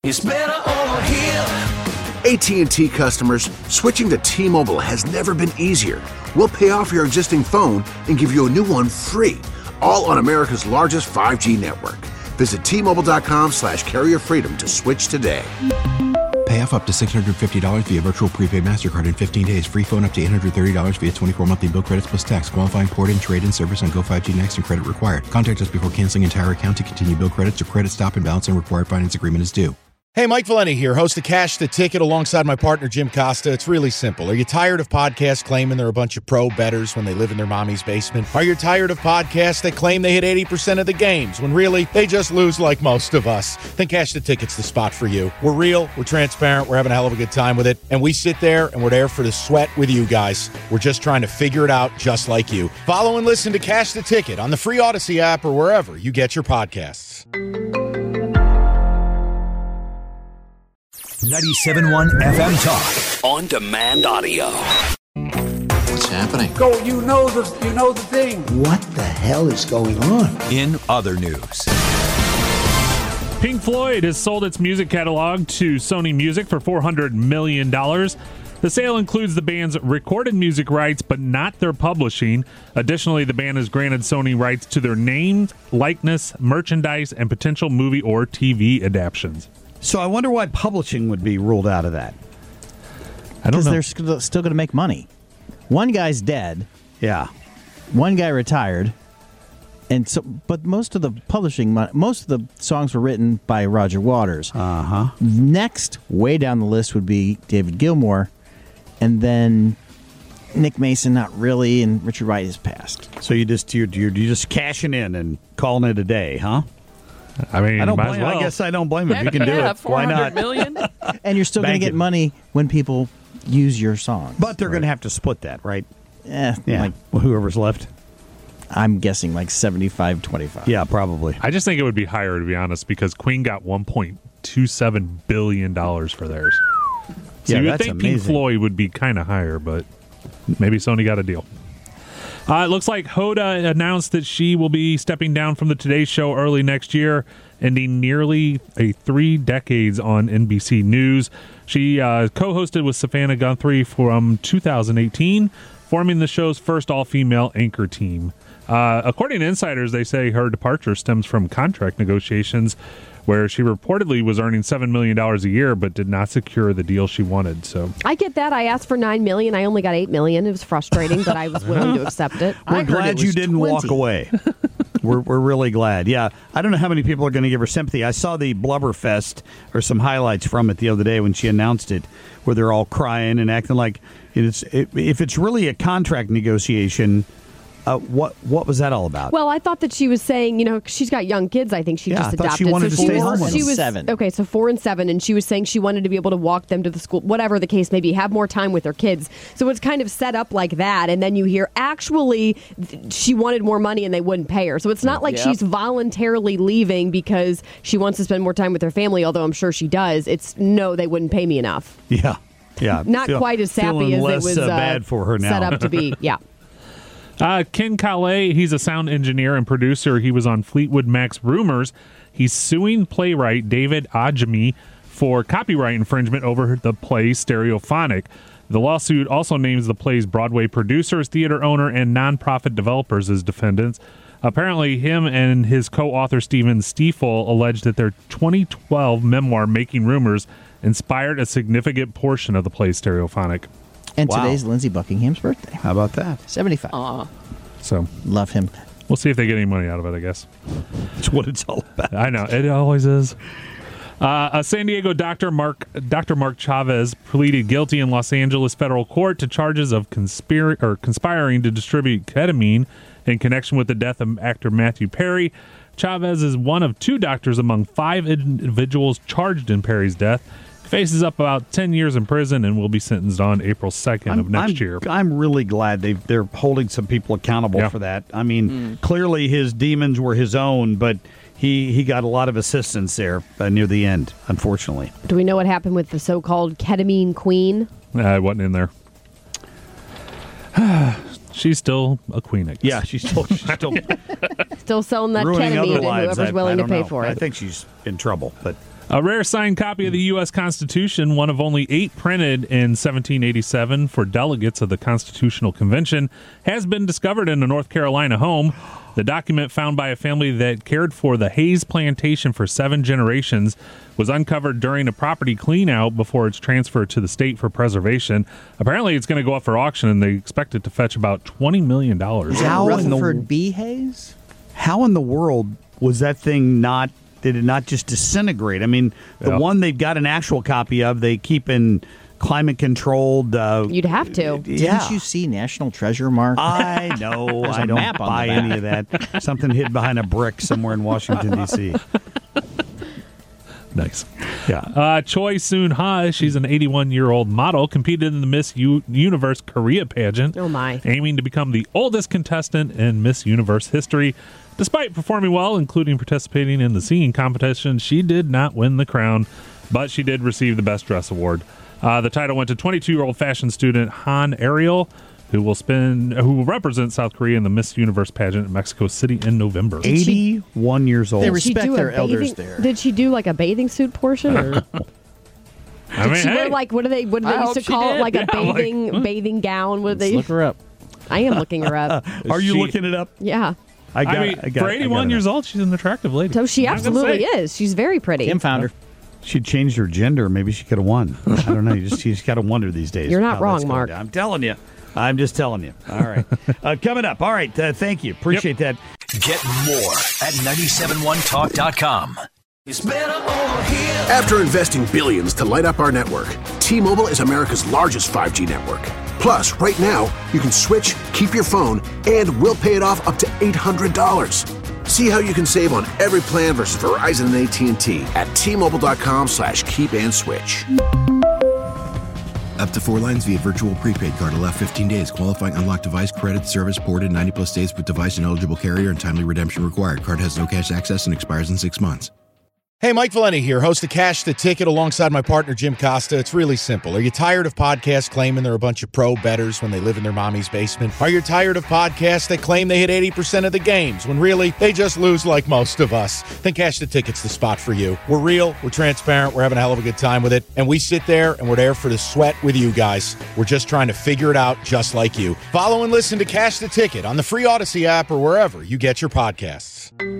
It's better over here. AT&T customers, switching to T-Mobile has never been easier. We'll pay off your existing phone and give you a new one free, all on America's largest 5G network. Visit T-Mobile.com/carrierfreedom to switch today. Pay off up to $650 via virtual prepaid MasterCard in 15 days. Free phone up to $830 via 24 monthly bill credits plus tax. Qualifying port and trade-in service on Go5G Next and credit required. Contact us before canceling entire account to continue bill credits or credit stop and balance and required finance agreement is due. Hey, Mike Valeni here, host of Cash the Ticket alongside my partner, Jim Costa. It's really simple. Are you tired of podcasts claiming they're a bunch of pro bettors when they live in their mommy's basement? Are you tired of podcasts that claim they hit 80% of the games when really they just lose like most of us? Then Cash the Ticket's the spot for you. We're real, we're transparent, we're having a hell of a good time with it, and we sit there and we're there for the sweat with you guys. We're just trying to figure it out just like you. Follow and listen to Cash the Ticket on the free Odyssey app or wherever you get your podcasts. 97.1 FM Talk. On demand audio. What's happening? Go, you know the thing. What the hell is going on? In other news. Pink Floyd has sold its music catalog to Sony Music for $400 million. The sale includes the band's recorded music rights, but not their publishing. Additionally, the band has granted Sony rights to their name, likeness, merchandise, and potential movie or TV adaptations. So I wonder why publishing would be ruled out of that. I don't know. Because they're still going to make money. One guy's dead. Yeah. One guy retired. And so, but most of the songs were written by Roger Waters. Uh-huh. Next, way down the list would be David Gilmour. And then Nick Mason, not really, and Richard Wright has passed. So you're just cashing in and calling it a day, huh? I mean, I guess I don't blame him. You can do it. Why not? $400 million? And you're still going to get money when people use your song. But they're going to have to split that, right? Yeah. Well, whoever's left. I'm guessing like 75-25. Yeah, probably. I just think it would be higher, to be honest, because Queen got $1.27 billion for theirs. So you would think amazing. Pink Floyd would be kind of higher, but maybe Sony got a deal. It looks like Hoda announced that she will be stepping down from the Today Show early next year, ending nearly 3 decades on NBC News. She co-hosted with Savannah Guthrie from 2018, forming the show's first all-female anchor team. According to insiders, they say her departure stems from contract negotiations, where she reportedly was earning $7 million a year but did not secure the deal she wanted. So I get that. I asked for $9 million. I only got $8 million. It was frustrating, but I was willing to accept it. We're glad you didn't walk away. We're really glad. Yeah, I don't know how many people are going to give her sympathy. I saw the Blubberfest or some highlights from it the other day when she announced it, where they're all crying and acting like if it's really a contract negotiation. What was that all about? Well, I thought that she was saying, she's got young kids. I think she just adopted. She wanted to stay home with them. 7. Okay, so 4 and 7, and she was saying she wanted to be able to walk them to the school, whatever the case may be, have more time with her kids. So it's kind of set up like that, and then you hear actually she wanted more money and they wouldn't pay her. So it's not like she's voluntarily leaving because she wants to spend more time with her family, although I'm sure she does. It's no, they wouldn't pay me enough. Yeah. Not quite as sappy as it was bad for her now. Set up to be. Yeah. Ken Calais, he's a sound engineer and producer. He was on Fleetwood Mac's Rumors. He's suing playwright David Ajami for copyright infringement over the play Stereophonic. The lawsuit also names the play's Broadway producers, theater owner, and nonprofit developers as defendants. Apparently, him and his co-author Stephen Stiefel alleged that their 2012 memoir, Making Rumors, inspired a significant portion of the play Stereophonic. And today's Lindsey Buckingham's birthday. How about that? 75. So love him. We'll see if they get any money out of it, I guess. That's what it's all about. I know. It always is. A San Diego Dr. Mark Chavez pleaded guilty in Los Angeles federal court to charges of conspiring to distribute ketamine in connection with the death of actor Matthew Perry. Chavez is one of 2 doctors among 5 individuals charged in Perry's death. Faces up about 10 years in prison and will be sentenced on April 2nd of next year. I'm really glad they're holding some people accountable for that. I mean, clearly his demons were his own, but he got a lot of assistance there near the end, unfortunately. Do we know what happened with the so-called ketamine queen? I wasn't in there. She's still a queen, I guess. Yeah, she's still still selling that ketamine to whoever's willing to pay for it. I think she's in trouble, but A rare signed copy of the U.S. Constitution, one of only 8 printed in 1787 for delegates of the Constitutional Convention, has been discovered in a North Carolina home. The document, found by a family that cared for the Hayes Plantation for 7 generations, was uncovered during a property clean-out before it's transferred to the state for preservation. Apparently, it's going to go up for auction, and they expect it to fetch about $20 million. Rutherford B. Hayes? How in the world was that thing not... Did it not just disintegrate? I mean, the one they've got an actual copy of, they keep in climate-controlled... You'd have to. Didn't you see National Treasure, Mark? I know. I don't buy any of that. Something hid behind a brick somewhere in Washington, D.C. Nice. Yeah. Choi Soon-ha, she's an 81-year-old model, competed in the Miss Universe Korea pageant. Oh, my. Aiming to become the oldest contestant in Miss Universe history. Despite performing well, including participating in the singing competition, she did not win the crown, but she did receive the Best Dress award. The title went to 22-year-old fashion student Han Ariel, who will represent South Korea in the Miss Universe pageant in Mexico City in November. 81 years old. They respect their elders there. Did she do like a bathing suit portion? Or? Did she wear like what do they used to call it, like a bathing gown? What they look her up. I am looking her up. Are you looking it up? Yeah. For 81 years old, she's an attractive lady. So she absolutely is. She's very pretty. Kim found her. She changed her gender. Maybe she could have won. I don't know. You just got to wonder these days. You're not wrong, Mark. I'm telling you. I'm just telling you. All right. Coming up. All right. Thank you. Appreciate that. Get more at 971talk.com. It's better over here. After investing billions to light up our network, T-Mobile is America's largest 5G network. Plus, right now, you can switch, keep your phone, and we'll pay it off up to $800. See how you can save on every plan versus Verizon and AT&T at T-Mobile.com/keep-and-switch. Up to 4 lines via virtual prepaid card. Allow 15 days. Qualifying unlocked device credit service ported 90-plus days with device and eligible carrier and timely redemption required. Card has no cash access and expires in 6 months. Hey, Mike Valenti here, host of Cash the Ticket alongside my partner, Jim Costa. It's really simple. Are you tired of podcasts claiming they're a bunch of pro bettors when they live in their mommy's basement? Are you tired of podcasts that claim they hit 80% of the games when really they just lose like most of us? Then Cash the Ticket's the spot for you. We're real, we're transparent, we're having a hell of a good time with it, and we sit there and we're there for the sweat with you guys. We're just trying to figure it out just like you. Follow and listen to Cash the Ticket on the free Odyssey app or wherever you get your podcasts.